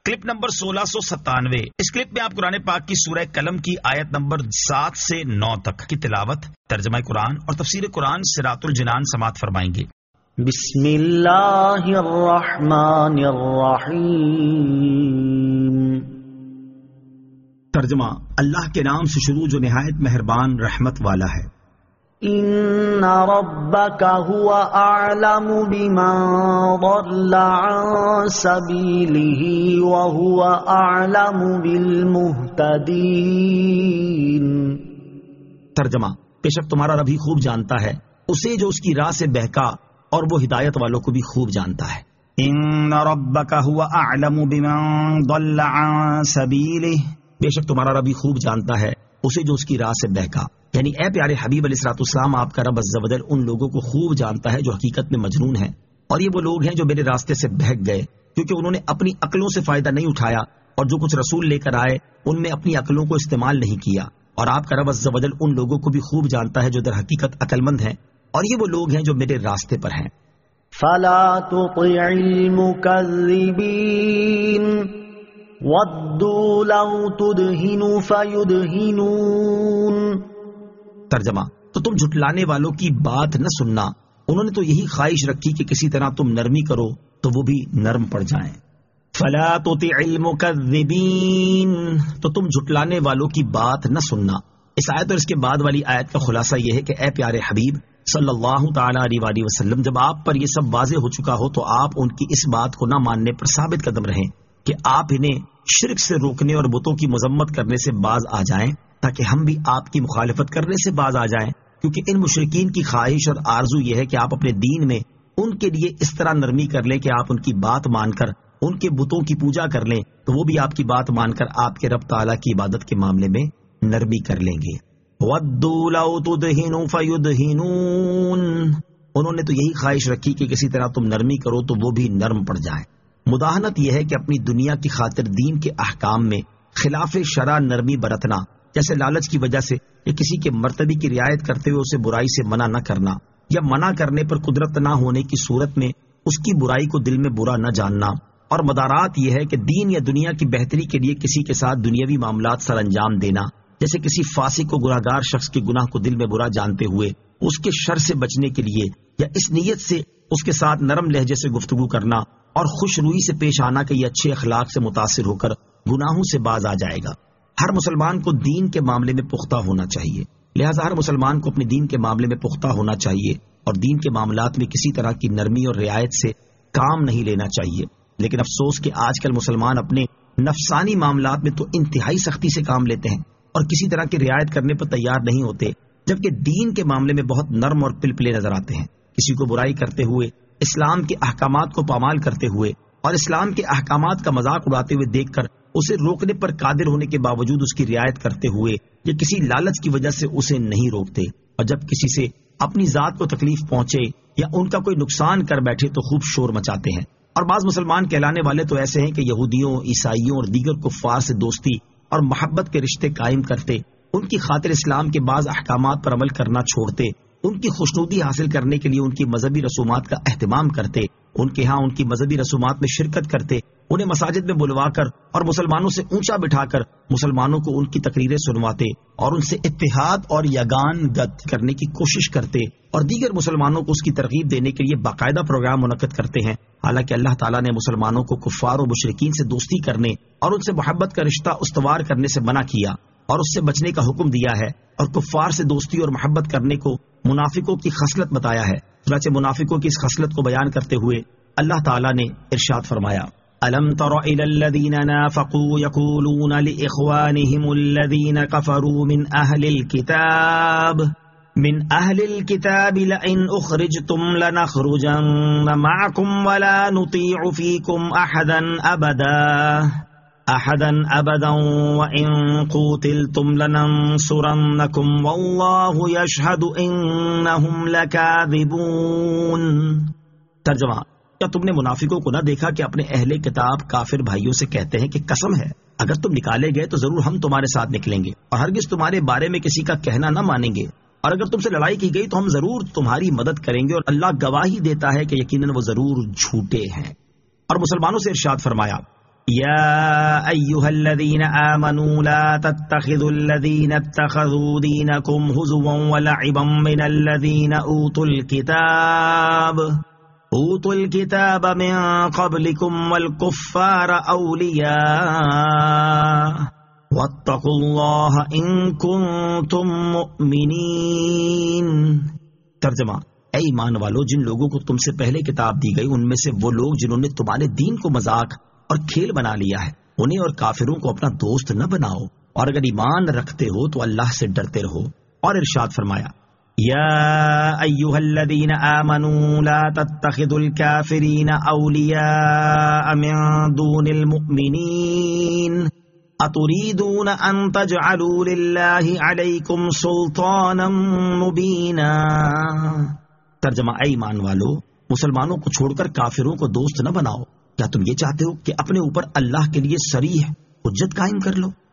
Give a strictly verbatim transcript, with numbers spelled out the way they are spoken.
Clip number سولہ سو ستانوے. اس clip میں آپ قرآن پاک کی سورہ قلم کی آیت نمبر سات سے نو تک کی تلاوت، ترجمہ قرآن اور تفسیر قرآن صراط الجنان سماعت فرمائیں گے. بسم اللہ الرحمن الرحیم. ترجمہ: اللہ کے نام سے شروع جو نہایت مہربان رحمت والا ہے. ان ربک هو اعلم بمن ضل عن سبیلہ وهو اعلم بالمہتدین. ترجمہ: بے شک تمہارا رب ہی خوب جانتا ہے اسے جو اس کی راہ سے بہکا، اور وہ ہدایت والوں کو بھی خوب جانتا ہے. ان ربک هو اعلم بمن ضل عن سبیلہ، بے شک تمہارا رب ہی خوب جانتا ہے اسے جو اس کی راہ سے بہکا. یعنی اے پیارے حبیب علیہ الصلوۃ والسلام، آپ کا رب عز و جل ان لوگوں کو خوب جانتا ہے جو حقیقت میں مجنون ہیں، اور یہ وہ لوگ ہیں جو میرے راستے سے بہک گئے کیونکہ انہوں نے اپنی عقلوں سے فائدہ نہیں اٹھایا، اور جو کچھ رسول لے کر آئے ان میں اپنی عقلوں کو استعمال نہیں کیا. اور آپ کا رب عز و جل ان لوگوں کو بھی خوب جانتا ہے جو در حقیقت عقل مند ہیں، اور یہ وہ لوگ ہیں جو میرے راستے پر ہیں. فلا تطع المكذبين ودوا لو تدهن فيدهنون. ترجمہ: تو تم جھٹلانے والوں کی بات نہ سننا، انہوں نے تو یہی خواہش رکھی کہ کسی طرح تم نرمی کرو تو وہ بھی نرم پڑ جائیں. فلا تطع المكذبين، تو تم جھٹلانے والوں کی بات نہ سننا. اس آیت اور اس کے بعد والی آیت کا خلاصہ یہ ہے کہ اے پیارے حبیب صلی اللہ تعالی علیہ وآلہ وسلم، جب آپ پر یہ سب واضح ہو چکا ہو تو آپ ان کی اس بات کو نہ ماننے پر ثابت قدم رہیں کہ آپ انہیں شرک سے روکنے اور بتوں کی مذمت کرنے سے باز آ جائیں، تاکہ ہم بھی آپ کی مخالفت کرنے سے باز آ جائیں. کیونکہ ان مشرکین کی خواہش اور آرزو یہ ہے کہ آپ اپنے دین میں ان کے لیے اس طرح نرمی کر لیں کہ آپ ان کی بات مان کر ان کے بتوں کی پوجا کر لیں، تو وہ بھی آپ کی بات مان کر آپ کے رب تعالیٰ کی عبادت کے معاملے میں نرمی کر لیں گے. وَدُّوا لَوْ تُدْهِنُوا فَيُدْهِنُونَ، انہوں نے تو یہی خواہش رکھی کہ کسی طرح تم نرمی کرو تو وہ بھی نرم پڑ جائیں. مداہنت یہ ہے کہ اپنی دنیا کی خاطر دین کے احکام میں خلاف شرع نرمی برتنا، جیسے لالچ کی وجہ سے یا کسی کے مرتبے کی رعایت کرتے ہوئے اسے برائی سے منع نہ کرنا، یا منع کرنے پر قدرت نہ ہونے کی صورت میں اس کی برائی کو دل میں برا نہ جاننا. اور مدارات یہ ہے کہ دین یا دنیا کی بہتری کے لیے کسی کے ساتھ دنیاوی معاملات سر انجام دینا، جیسے کسی فاسق کو گناہگار شخص کے گناہ کو دل میں برا جانتے ہوئے اس کے شر سے بچنے کے لیے یا اس نیت سے اس کے ساتھ نرم لہجے سے گفتگو کرنا اور خوش روئی سے پیش آنا کہ یہ اچھے اخلاق سے متاثر ہو کر گناہوں سے باز آ جائے گا. ہر مسلمان کو دین کے معاملے میں پختہ ہونا چاہیے، لہذا ہر مسلمان کو اپنے دین کے معاملے میں پختہ ہونا چاہیے اور دین کے معاملات میں کسی طرح کی نرمی اور رعایت سے کام نہیں لینا چاہیے. لیکن افسوس کہ آج کل مسلمان اپنے نفسانی معاملات میں تو انتہائی سختی سے کام لیتے ہیں اور کسی طرح کی رعایت کرنے پر تیار نہیں ہوتے، جبکہ دین کے معاملے میں بہت نرم اور پلپلے نظر آتے ہیں. کسی کو برائی کرتے ہوئے، اسلام کے احکامات کو پامال کرتے ہوئے اور اسلام کے احکامات کا مذاق اڑاتے ہوئے دیکھ کر اسے روکنے پر قادر ہونے کے باوجود اس کی رعایت کرتے ہوئے یا کسی لالچ کی وجہ سے اسے نہیں روکتے، اور جب کسی سے اپنی ذات کو تکلیف پہنچے یا ان کا کوئی نقصان کر بیٹھے تو خوب شور مچاتے ہیں. اور بعض مسلمان کہلانے والے تو ایسے ہیں کہ یہودیوں، عیسائیوں اور دیگر کفار سے دوستی اور محبت کے رشتے قائم کرتے، ان کی خاطر اسلام کے بعض احکامات پر عمل کرنا چھوڑتے، ان کی خوشنودی حاصل کرنے کے لیے ان کی مذہبی رسومات کا اہتمام کرتے، ان کے ہاں ان کی مذہبی رسومات میں شرکت کرتے، انہیں مساجد میں بلوا کر اور مسلمانوں سے اونچا بٹھا کر مسلمانوں کو ان کی تقریریں سنواتے اور ان سے اتحاد اور یگان گت کرنے کی کوشش کرتے، اور دیگر مسلمانوں کو اس کی ترغیب دینے کے لیے باقاعدہ پروگرام منعقد کرتے ہیں. حالانکہ اللہ تعالیٰ نے مسلمانوں کو کفار و مشرکین سے دوستی کرنے اور ان سے محبت کا رشتہ استوار کرنے سے منع کیا اور اس سے بچنے کا حکم دیا ہے، اور کفار سے دوستی اور محبت کرنے کو منافقوں کی خصلت بتایا ہے. چنانچہ منافقوں کی اس خصلت کو بیان کرتے ہوئے اللہ تعالیٰ نے ارشاد فرمایا: أَلَمْ تَرَ إِلَى الَّذِينَ نَافَقُوا يَقُولُونَ لِإِخْوَانِهِمُ الَّذِينَ كَفَرُوا مِنْ أَهْلِ الْكِتَابِ مِنْ أَهْلِ الْكِتَابِ لَئِنْ أُخْرِجْتُمْ لَنَخْرُجَنَّ مَعَكُمْ وَلَا نُطِيعُ فِيكُمْ أَحَدًا أَبَدًا أَحَدًا أَبَدًا وَإِن قُوتِلْتُمْ لَنَنصُرَنَّكُمْ وَاللَّهُ يَشْهَدُ إِنَّهُمْ لَكَاذِبُونَ. ترجمہ: کیا تم نے منافقوں کو نہ دیکھا کہ اپنے اہل کتاب کافر بھائیوں سے کہتے ہیں کہ قسم ہے اگر تم نکالے گئے تو ضرور ہم تمہارے ساتھ نکلیں گے اور ہرگز تمہارے بارے میں کسی کا کہنا نہ مانیں گے، اور اگر تم سے لڑائی کی گئی تو ہم ضرور تمہاری مدد کریں گے، اور اللہ گواہی دیتا ہے کہ یقیناً وہ ضرور جھوٹے ہیں. اور مسلمانوں سے ارشاد فرمایا: یا ایھا الذین آمنوا لا تتخذوا الذین اتخذوا دینکم ہزوا ولعبا من الذین اوتوا الکتاب اوتوا الکتاب من قبلکم والکفار اولیاء واتقوا اللہ ان کنتم مؤمنین۔ ترجمہ: اے ایمان والو، جن لوگوں کو تم سے پہلے کتاب دی گئی ان میں سے وہ لوگ جنہوں نے تمہارے دین کو مذاق اور کھیل بنا لیا ہے، انہیں اور کافروں کو اپنا دوست نہ بناؤ، اور اگر ایمان رکھتے ہو تو اللہ سے ڈرتے رہو۔ اور ارشاد فرمایا: یا ایھا الذین آمنوا لا تتخذوا الکافرین اولیاء من دون المؤمنین اتریدون ان تجعلوا للہ علیکم سلطانا مبینا۔ ترجمہ: اے ایمان والو، مسلمانوں کو چھوڑ کر کافروں کو دوست نہ بناؤ۔ کیا تم یہ چاہتے ہو کہ اپنے اوپر اللہ کے لیے صریح حجت قائم کر لو؟